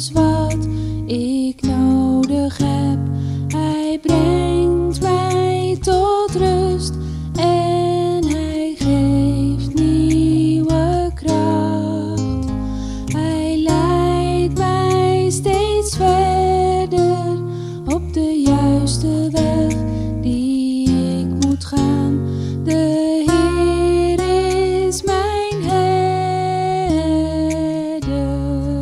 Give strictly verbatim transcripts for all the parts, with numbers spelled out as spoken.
alles wat ik nodig heb. Hij brengt mij tot rust en hij geeft nieuwe kracht. Hij leidt mij steeds verder op de juiste weg die ik moet gaan. De Heer is mijn herder.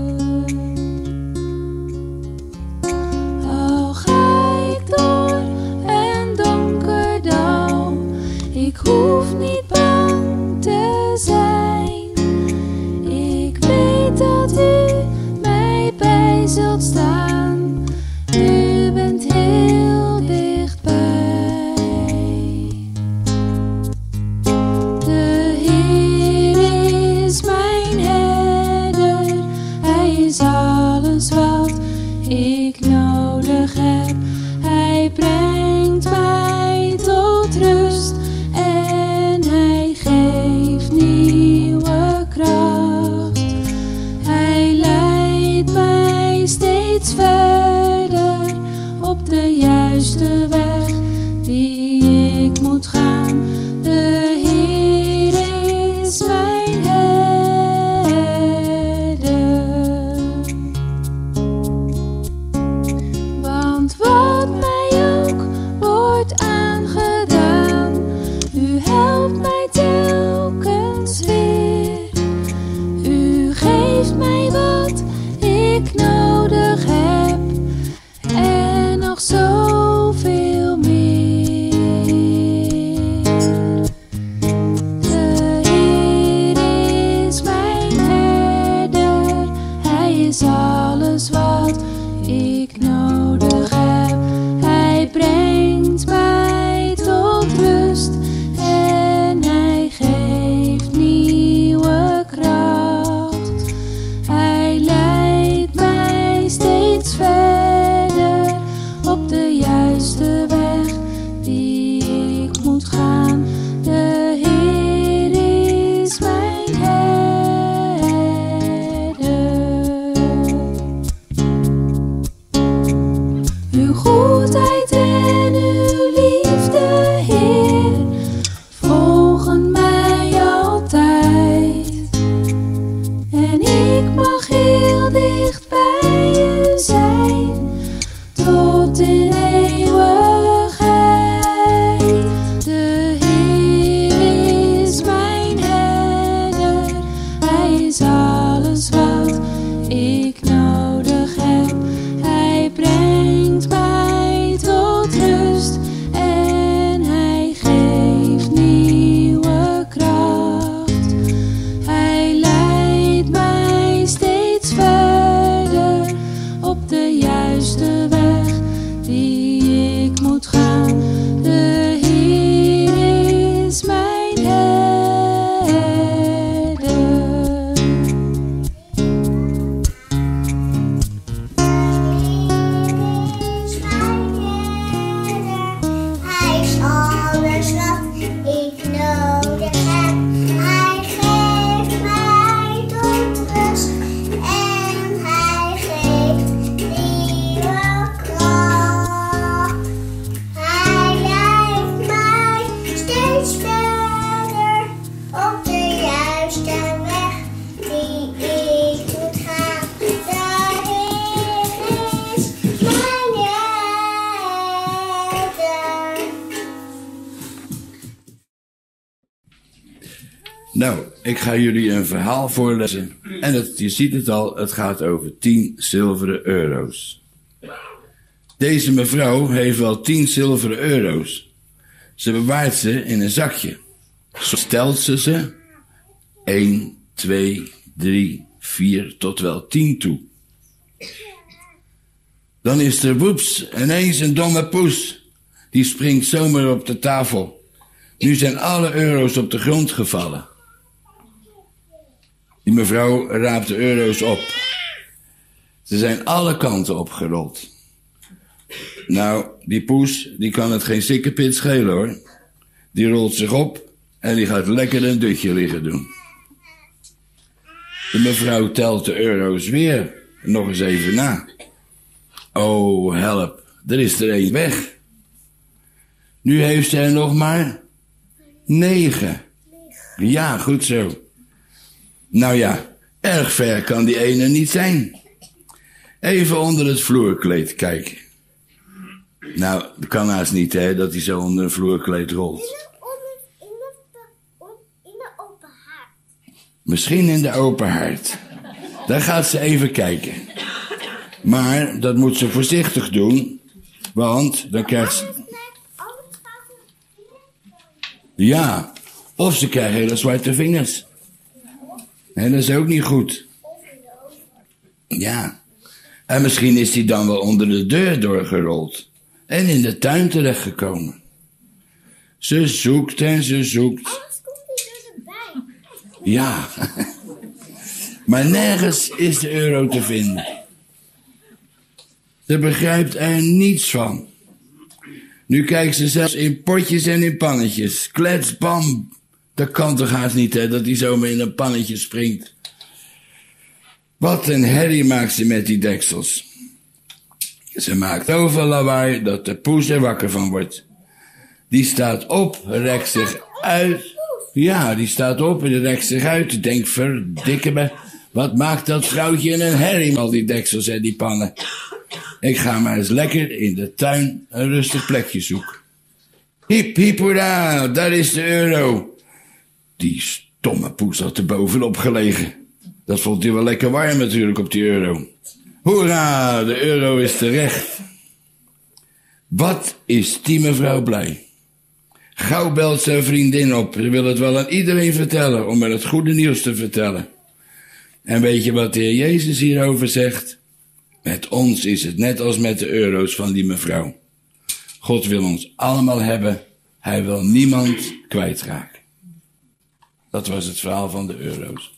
Al ga ik door een donker dal, ik hoef niet bang te zijn. Ik weet dat u mij bij zult staan. U bent heel dichtbij. De Heer is mijn herder. Hij is alles wat ik nodig heb. Hij brengt mij tot rust en hij geeft nieuwe kracht. Hij leidt mij steeds verder op de juiste weg die ik moet gaan. De Heer is mijn herder. Want wat mij ook wordt aangedaan, u helpt mij telkens weer. U geeft mij wat ik nodig heb en nog zoveel meer. De Heer is mijn herder. Hij is alles wat ik nodig heb. Hij brengt mij tot rust en hij geeft nieuwe kracht. Hij leidt mij steeds verder op de juiste weg die ik moet gaan. De Heer is mijn herder. Uw goedheid en uw liefde, Heer, volgen mij altijd. En ik mag heel dicht bij u zijn, tot in eeuwigheid. De Heer is mijn herder. Hij is alles wat ik nodig heb. Hij brengt mij tot rust en hij geeft nieuwe kracht. Hij leidt mij steeds verder op de juiste weg die ik moet gaan. De Heer is mijn herder. Hij is alles wat ik nodig heb. Hij geeft mij tot rust en hij geeft nieuwe kracht. Hij leidt mij steeds verder op de juiste weg die ik moet gaan. De Heer is mijn herder. Nou, ik ga jullie een verhaal voorlezen. En het, je ziet het al, het gaat over tien zilveren euro's. Deze mevrouw heeft wel tien zilveren euro's. Ze bewaart ze in een zakje. Zo stelt ze ze één, twee, drie, vier tot wel tien toe. Dan is er woeps ineens een domme poes. Die springt zomaar op de tafel. Nu zijn alle euro's op de grond gevallen. Die mevrouw raapt de euro's op. Ze zijn alle kanten opgerold. Nou, die poes, die kan het geen sikkepit schelen hoor. Die rolt zich op en die gaat lekker een dutje liggen doen. De mevrouw telt de euro's weer nog eens even na. Oh, help, er is er één weg. Nu heeft hij er nog maar negen. Ja, goed zo. Nou ja, erg ver kan die ene niet zijn. Even onder het vloerkleed kijken. Nou, dat kan haast niet, hè, dat hij zo onder een vloerkleed rolt. In de, in de, in de open haard. Misschien in de open haard. Daar gaat ze even kijken. Maar dat moet ze voorzichtig doen, want dan krijgt ze... Ja, of ze krijgen hele zwarte vingers. En dat is ook niet goed. Ja. En misschien is hij dan wel onder de deur doorgerold. En in de tuin terechtgekomen. Ze zoekt en ze zoekt. Anders komt hij dus erbij. Ja. Maar nergens is de euro te vinden. Ze begrijpt er niets van. Nu kijkt ze zelfs in potjes en in pannetjes. Klets, bam. Dat kan toch haast niet, hè, dat hij zomaar in een pannetje springt. Wat een herrie maakt ze met die deksels. Ze maakt zoveel lawaai dat de poes er wakker van wordt. Die staat op, rekt zich uit. Ja, die staat op en rekt zich uit. Denkt, verdikke me, wat maakt dat vrouwtje een herrie met al die deksels en die pannen. Ik ga maar eens lekker in de tuin een rustig plekje zoeken. Hiep, hiep, hoera, daar is de euro. Die stomme poes had er bovenop gelegen. Dat vond hij wel lekker warm natuurlijk op die euro. Hoera, de euro is terecht. Wat is die mevrouw blij. Gauw belt zijn vriendin op. Ze wil het wel aan iedereen vertellen, om er het goede nieuws te vertellen. En weet je wat de Heer Jezus hierover zegt? Met ons is het net als met de euro's van die mevrouw. God wil ons allemaal hebben. Hij wil niemand kwijtraken. Dat was het verhaal van de euro's.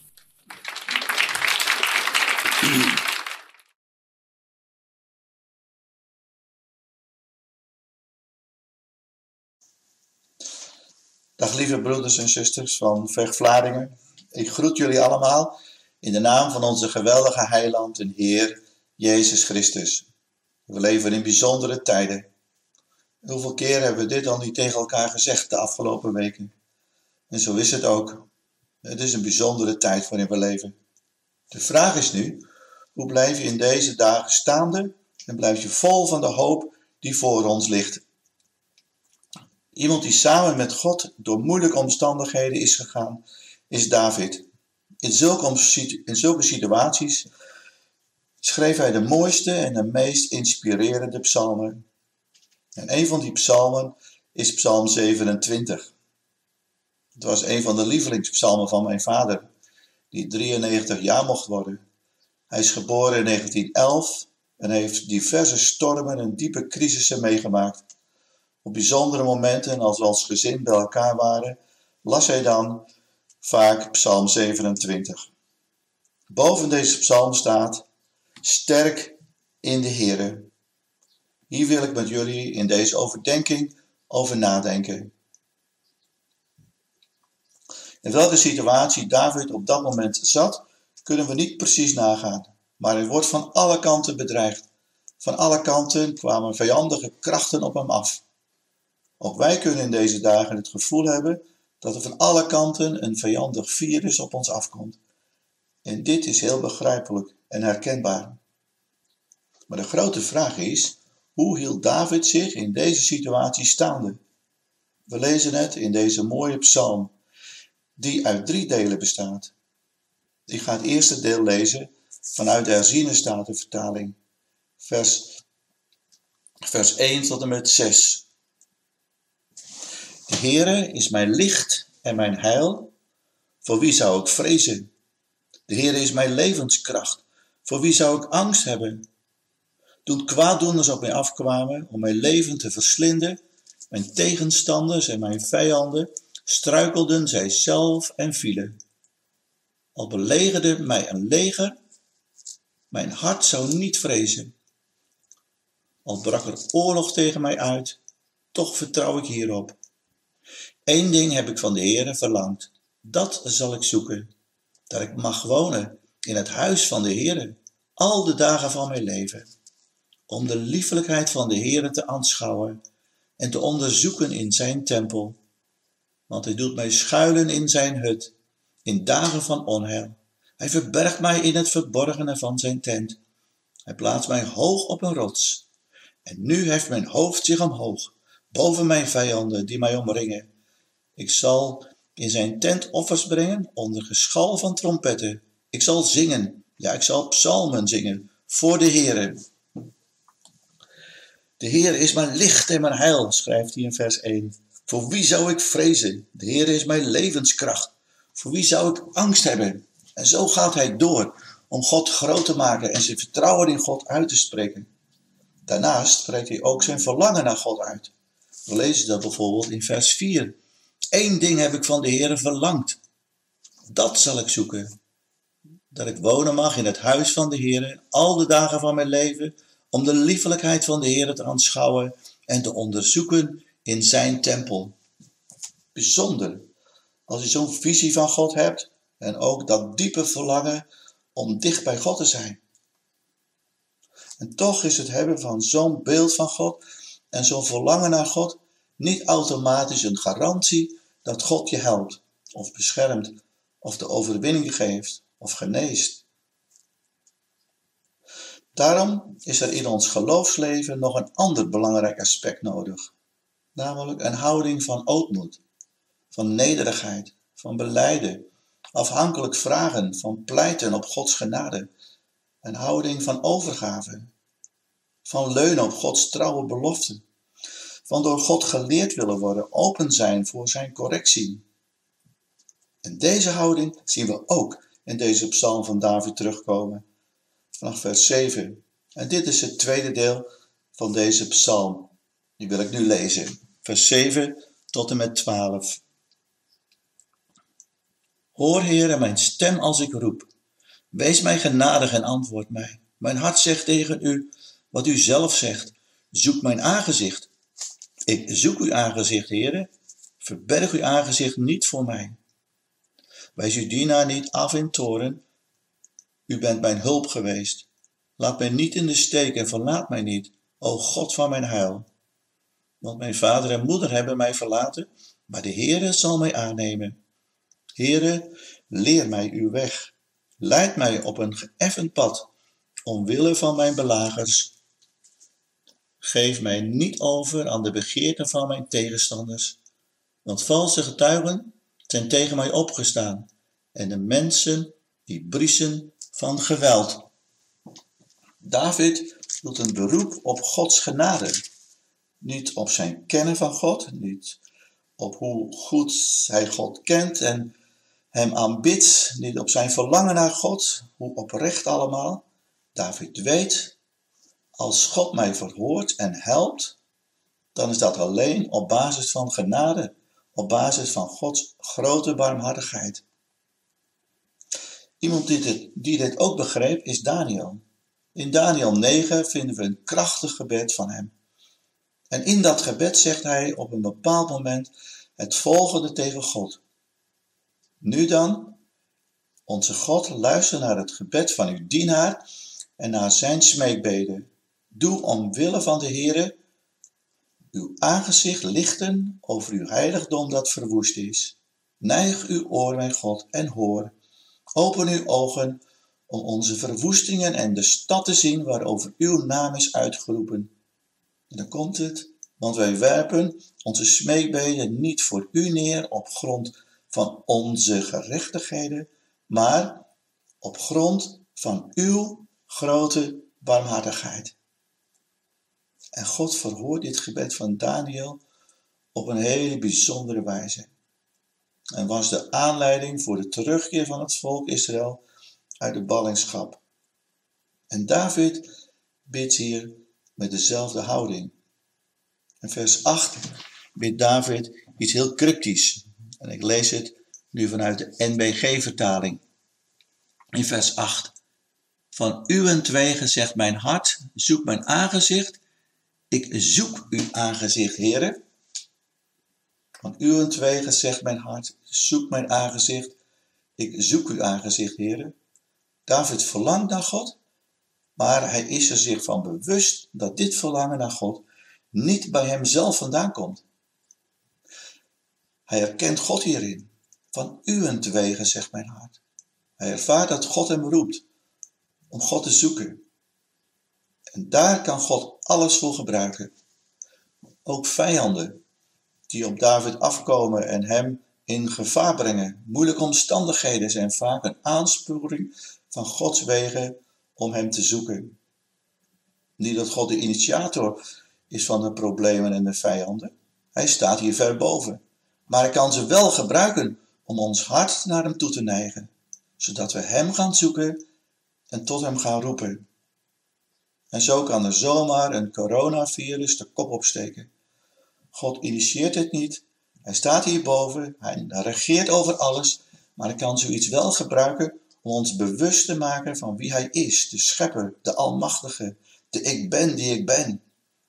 Dag lieve broeders en zusters van Vecht-Vlaardingen. Ik groet jullie allemaal in de naam van onze geweldige heiland en Heer Jezus Christus. We leven in bijzondere tijden. Hoeveel keer hebben we dit al niet tegen elkaar gezegd de afgelopen weken? En zo is het ook. Het is een bijzondere tijd waarin we leven. De vraag is nu, hoe blijf je in deze dagen staande en blijf je vol van de hoop die voor ons ligt? Iemand die samen met God door moeilijke omstandigheden is gegaan, is David. In zulke, in zulke situaties schreef hij de mooiste en de meest inspirerende psalmen. En een van die psalmen is psalm zevenentwintig. Het was een van de lievelingspsalmen van mijn vader, die drieënnegentig jaar mocht worden. Hij is geboren in negentien elf en heeft diverse stormen en diepe crisissen meegemaakt. Op bijzondere momenten, als we als gezin bij elkaar waren, las hij dan vaak psalm zevenentwintig. Boven deze psalm staat, sterk in de Heere. Hier wil ik met jullie in deze overdenking over nadenken. In welke situatie David op dat moment zat, kunnen we niet precies nagaan. Maar hij wordt van alle kanten bedreigd. Van alle kanten kwamen vijandige krachten op hem af. Ook wij kunnen in deze dagen het gevoel hebben dat er van alle kanten een vijandig virus op ons afkomt. En dit is heel begrijpelijk en herkenbaar. Maar de grote vraag is, hoe hield David zich in deze situatie staande? We lezen het in deze mooie psalm, die uit drie delen bestaat. Ik ga het eerste deel lezen vanuit de herziene statenvertaling, vers, vers één tot en met zes. De Heere is mijn licht en mijn heil, voor wie zou ik vrezen? De Heere is mijn levenskracht, voor wie zou ik angst hebben? Toen kwaaddoeners op mij afkwamen om mijn leven te verslinden, mijn tegenstanders en mijn vijanden, struikelden zij zelf en vielen. Al belegerde mij een leger, mijn hart zou niet vrezen. Al brak er oorlog tegen mij uit, toch vertrouw ik hierop. Eén ding heb ik van de Heere verlangd, dat zal ik zoeken, dat ik mag wonen in het huis van de Heere, al de dagen van mijn leven, om de liefelijkheid van de Heere te aanschouwen en te onderzoeken in zijn tempel. Want hij doet mij schuilen in zijn hut, in dagen van onheil. Hij verbergt mij in het verborgene van zijn tent. Hij plaatst mij hoog op een rots. En nu heft mijn hoofd zich omhoog, boven mijn vijanden die mij omringen. Ik zal in zijn tent offers brengen onder geschal van trompetten. Ik zal zingen, ja, ik zal psalmen zingen voor de Heere. De Heer is mijn licht en mijn heil, schrijft hij in vers één. Voor wie zou ik vrezen? De Heer is mijn levenskracht. Voor wie zou ik angst hebben? En zo gaat hij door om God groot te maken en zijn vertrouwen in God uit te spreken. Daarnaast spreekt hij ook zijn verlangen naar God uit. We lezen dat bijvoorbeeld in vers vier. Eén ding heb ik van de Heere verlangd. Dat zal ik zoeken. Dat ik wonen mag in het huis van de Heere al de dagen van mijn leven, om de liefelijkheid van de Heere te aanschouwen en te onderzoeken in zijn tempel. Bijzonder, als je zo'n visie van God hebt en ook dat diepe verlangen om dicht bij God te zijn. En toch is het hebben van zo'n beeld van God en zo'n verlangen naar God niet automatisch een garantie dat God je helpt of beschermt of de overwinning geeft of geneest. Daarom is er in ons geloofsleven nog een ander belangrijk aspect nodig, namelijk een houding van ootmoed, van nederigheid, van belijden, afhankelijk vragen, van pleiten op Gods genade, een houding van overgave, van leunen op Gods trouwe beloften, van door God geleerd willen worden, open zijn voor zijn correctie. En deze houding zien we ook in deze psalm van David terugkomen, vanaf vers zeven. En dit is het tweede deel van deze psalm. Die wil ik nu lezen. Vers zeven tot en met twaalf. Hoor, Heere, mijn stem als ik roep. Wees mij genadig en antwoord mij. Mijn hart zegt tegen u wat u zelf zegt. Zoek mijn aangezicht. Ik zoek uw aangezicht, Heere. Verberg uw aangezicht niet voor mij. Wijs uw dienaar niet af in toorn. U bent mijn hulp geweest. Laat mij niet in de steek en verlaat mij niet, o God van mijn heil. Want mijn vader en moeder hebben mij verlaten, maar de Heere zal mij aannemen. Heere, leer mij uw weg. Leid mij op een geëffend pad, omwille van mijn belagers. Geef mij niet over aan de begeerten van mijn tegenstanders, want valse getuigen zijn tegen mij opgestaan en de mensen die briesen van geweld. David doet een beroep op Gods genade. Niet op zijn kennen van God, niet op hoe goed hij God kent en hem aanbidt, niet op zijn verlangen naar God, hoe oprecht allemaal. David weet, als God mij verhoort en helpt, dan is dat alleen op basis van genade, op basis van Gods grote barmhartigheid. Iemand die dit, die dit ook begreep is Daniel. In Daniel negen vinden we een krachtig gebed van hem. En in dat gebed zegt hij op een bepaald moment het volgende tegen God. Nu dan, onze God, luister naar het gebed van uw dienaar en naar zijn smeekbeden. Doe omwille van de Heere uw aangezicht lichten over uw heiligdom dat verwoest is. Neig uw oor, mijn God, en hoor. Open uw ogen om onze verwoestingen en de stad te zien waarover uw naam is uitgeroepen. En dan komt het, want wij werpen onze smeekbeden niet voor u neer op grond van onze gerechtigheden, maar op grond van uw grote barmhartigheid. En God verhoort dit gebed van Daniel op een hele bijzondere wijze. En was de aanleiding voor de terugkeer van het volk Israël uit de ballingschap. En David bidt hier met dezelfde houding. In vers acht bidt David iets heel cryptisch. En ik lees het nu vanuit de N B G-vertaling. In vers acht. Van uwentwege zegt mijn hart, zoek mijn aangezicht. Ik zoek uw aangezicht, Heere. Van uwentwege zegt mijn hart, zoek mijn aangezicht. Ik zoek uw aangezicht, Heere. David verlangt naar God Maar hij is er zich van bewust dat dit verlangen naar God niet bij hemzelf vandaan komt. Hij herkent God hierin. Van uwentwege, zegt mijn hart. Hij ervaart dat God hem roept om God te zoeken. En daar kan God alles voor gebruiken. Ook vijanden die op David afkomen en hem in gevaar brengen. Moeilijke omstandigheden zijn vaak een aansporing van Gods wegen om hem te zoeken. Niet dat God de initiator is van de problemen en de vijanden. Hij staat hier ver boven. Maar hij kan ze wel gebruiken om ons hart naar hem toe te neigen. Zodat we hem gaan zoeken en tot hem gaan roepen. En zo kan er zomaar een coronavirus de kop opsteken. God initieert het niet. Hij staat hierboven. Hij regeert over alles. Maar hij kan zoiets wel gebruiken om ons bewust te maken van wie hij is. De schepper, de almachtige, de ik ben die ik ben.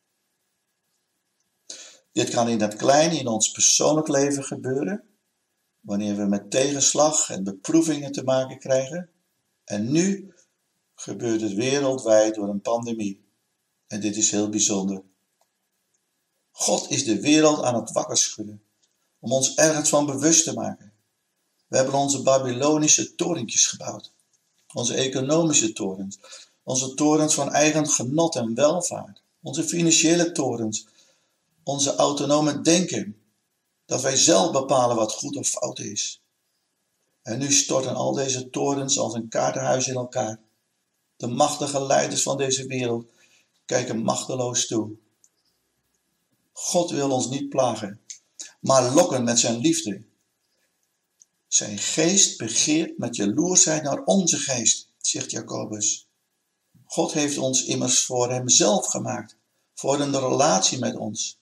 Dit kan in het kleine in ons persoonlijk leven gebeuren. Wanneer we met tegenslag en beproevingen te maken krijgen. En nu gebeurt het wereldwijd door een pandemie. En dit is heel bijzonder. God is de wereld aan het wakker schudden. Om ons ergens van bewust te maken. We hebben onze Babylonische torentjes gebouwd. Onze economische torens. Onze torens van eigen genot en welvaart. Onze financiële torens. Onze autonome denken. Dat wij zelf bepalen wat goed of fout is. En nu storten al deze torens als een kaartenhuis in elkaar. De machtige leiders van deze wereld kijken machteloos toe. God wil ons niet plagen, maar lokken met zijn liefde. Zijn geest begeert met jaloersheid naar onze geest, zegt Jacobus. God heeft ons immers voor hemzelf gemaakt, voor een relatie met ons.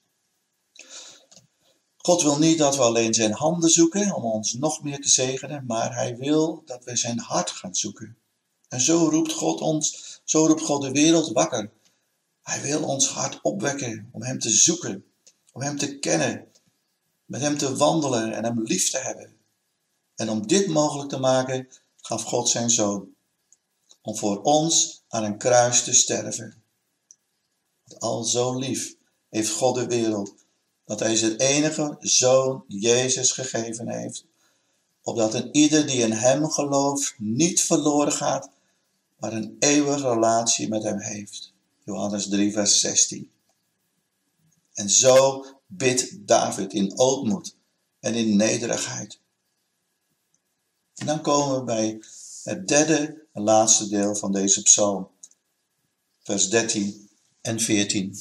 God wil niet dat we alleen zijn handen zoeken om ons nog meer te zegenen, maar hij wil dat we zijn hart gaan zoeken. En zo roept God ons, zo roept God de wereld wakker. Hij wil ons hart opwekken om hem te zoeken, om hem te kennen, met hem te wandelen en hem lief te hebben. En om dit mogelijk te maken, gaf God zijn zoon, om voor ons aan een kruis te sterven. Want al zo lief heeft God de wereld, dat hij zijn enige zoon Jezus gegeven heeft, opdat een ieder die in hem gelooft niet verloren gaat, maar een eeuwige relatie met hem heeft. Johannes drie vers zestien. En zo bidt David in ootmoed en in nederigheid. En dan komen we bij het derde en laatste deel van deze psalm. Vers dertien en veertien.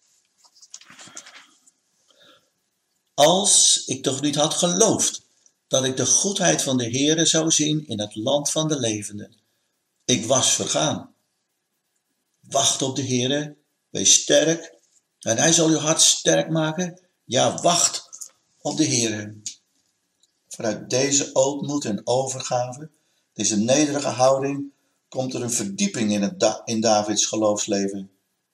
Als ik toch niet had geloofd dat ik de goedheid van de Heere zou zien in het land van de levenden. Ik was vergaan. Wacht op de Heere, wees sterk en hij zal uw hart sterk maken. Ja, wacht op de Heere. Vanuit deze ootmoed en overgave, deze nederige houding, komt er een verdieping in, het da- in Davids geloofsleven.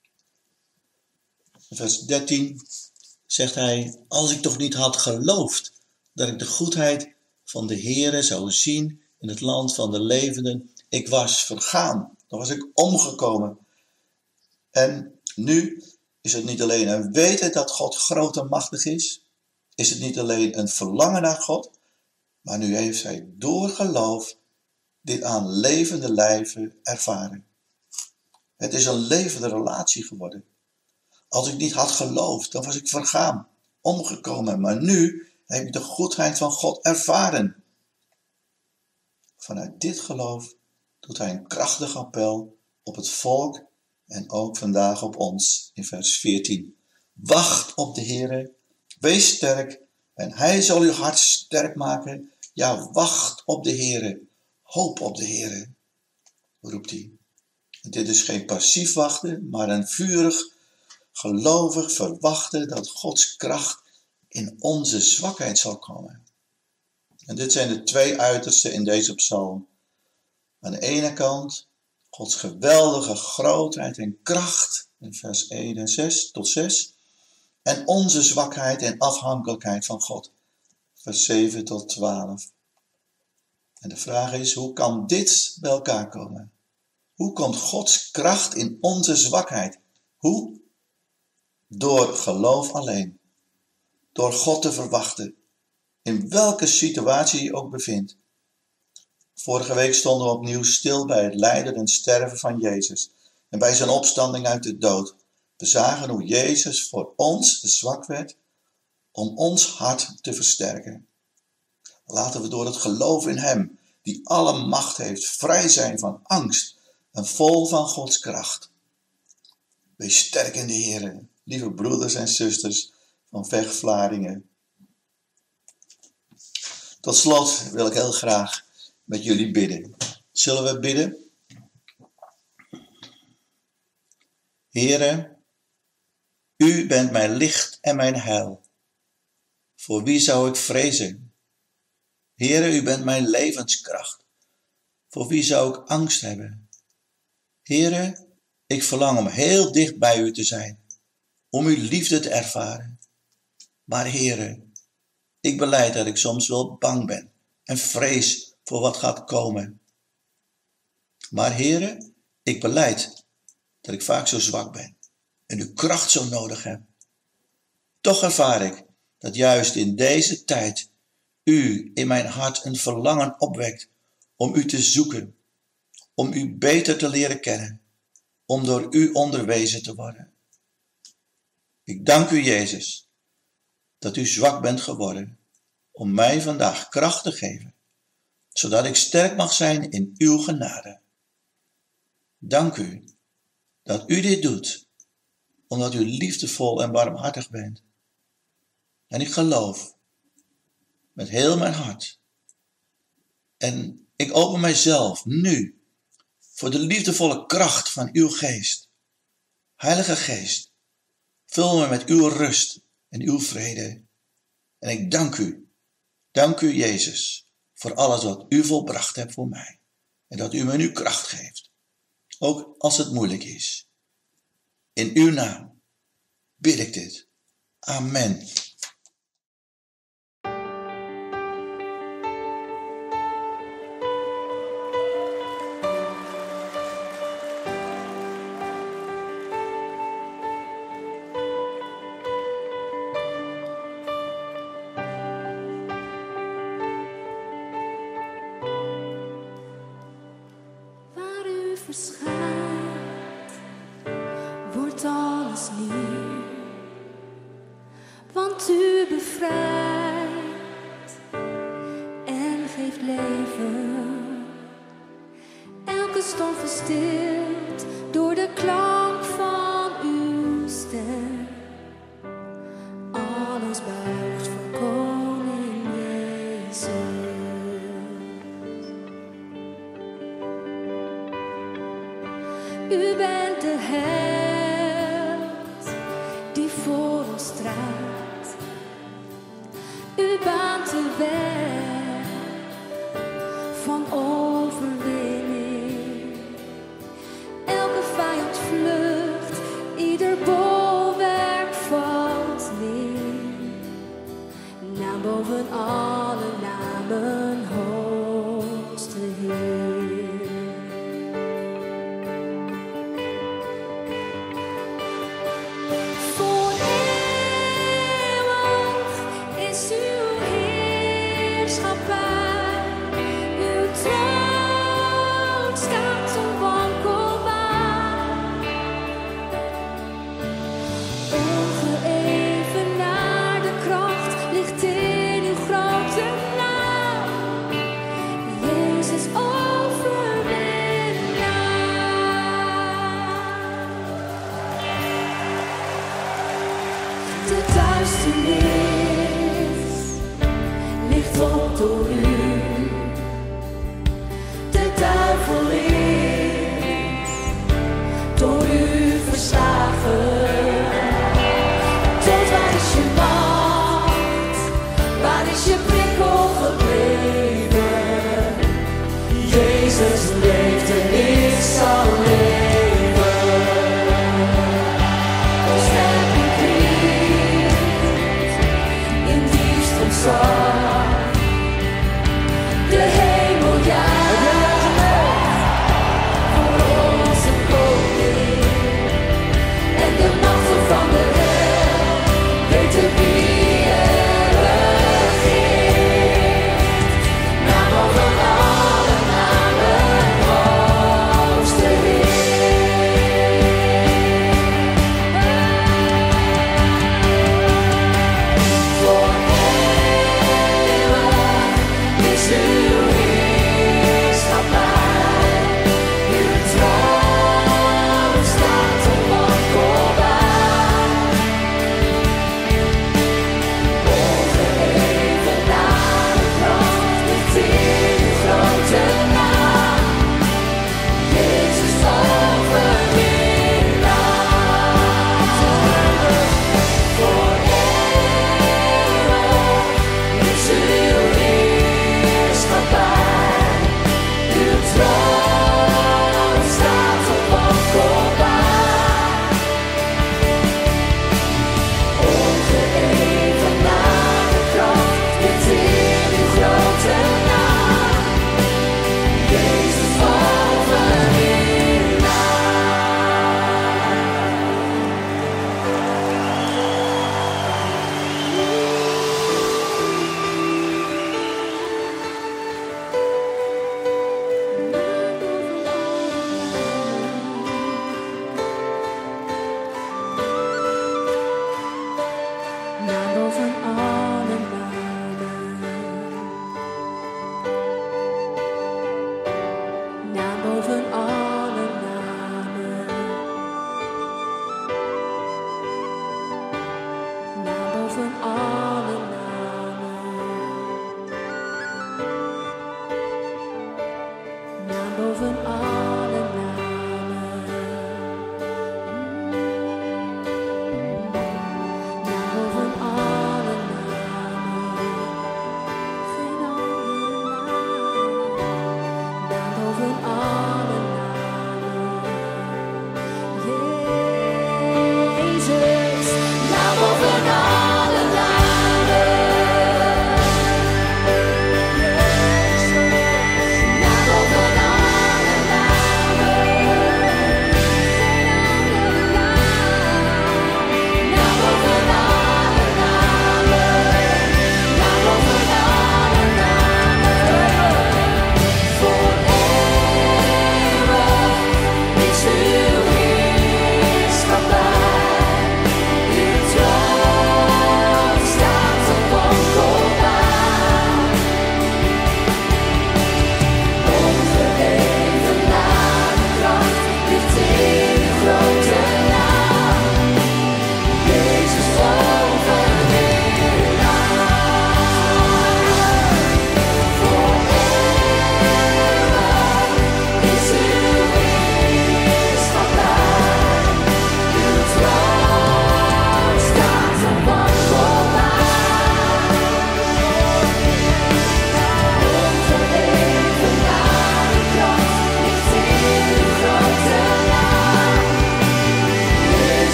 Vers dertien zegt hij, als ik toch niet had geloofd dat ik de goedheid van de Heere zou zien in het land van de levenden, ik was vergaan, dan was ik omgekomen. En nu is het niet alleen een weten dat God groot en machtig is, is het niet alleen een verlangen naar God, maar nu heeft hij door geloof dit aan levende lijven ervaren. Het is een levende relatie geworden. Als ik niet had geloofd, dan was ik vergaan, omgekomen. Maar nu heb ik de goedheid van God ervaren. Vanuit dit geloof doet hij een krachtig appel op het volk en ook vandaag op ons in vers veertien. Wacht op de Heere, wees sterk en hij zal uw hart sterk maken. Ja, wacht op de Heere, hoop op de Heere, roept hij. En dit is geen passief wachten, maar een vurig, gelovig verwachten dat Gods kracht in onze zwakheid zal komen. En dit zijn de twee uitersten in deze psalm. Aan de ene kant Gods geweldige grootheid en kracht in vers één en zes tot zes. En onze zwakheid en afhankelijkheid van God. Vers zeven tot twaalf. En de vraag is, hoe kan dit bij elkaar komen? Hoe komt Gods kracht in onze zwakheid? Hoe? Door geloof alleen. Door God te verwachten. In welke situatie je ook bevindt. Vorige week stonden we opnieuw stil bij het lijden en sterven van Jezus. En bij zijn opstanding uit de dood. We zagen hoe Jezus voor ons zwak werd om ons hart te versterken. Laten we door het geloof in hem, die alle macht heeft, vrij zijn van angst en vol van Gods kracht. Wees sterk in de Heer, lieve broeders en zusters van Vecht-Vlaardingen. Tot slot wil ik heel graag met jullie bidden. Zullen we bidden? Heere, u bent mijn licht en mijn heil. Voor wie zou ik vrezen? Heere, u bent mijn levenskracht. Voor wie zou ik angst hebben? Heere, ik verlang om heel dicht bij u te zijn, om uw liefde te ervaren. Maar Heere, ik belijd dat ik soms wel bang ben en vrees voor wat gaat komen. Maar Heere, ik belijd dat ik vaak zo zwak ben en uw kracht zo nodig heb. Toch ervaar ik dat juist in deze tijd u in mijn hart een verlangen opwekt om u te zoeken, om u beter te leren kennen, om door u onderwezen te worden. Ik dank u, Jezus, dat u zwak bent geworden om mij vandaag kracht te geven, zodat ik sterk mag zijn in uw genade. Dank u dat u dit doet, omdat u liefdevol en barmhartig bent. En ik geloof met heel mijn hart. En ik open mijzelf nu voor de liefdevolle kracht van uw geest. Heilige Geest, vul me met uw rust en uw vrede. En ik dank u, dank u Jezus, voor alles wat u volbracht hebt voor mij. En dat u me nu kracht geeft, ook als het moeilijk is. In uw naam bid ik dit. Amen. Verschijnt, wordt alles nieuw, want u bevrijdt en geeft leven. Elke storm verstilt door de klank van uw stem. Alles buigt voor Koning Jezus. U bent de held die voor ons strijdt. U baant de weg van overwinning. Elke vijand vlucht, ieder bolwerk valt neer. Naam boven alle namen, hoogste Heer. De duisternis ligt op door u.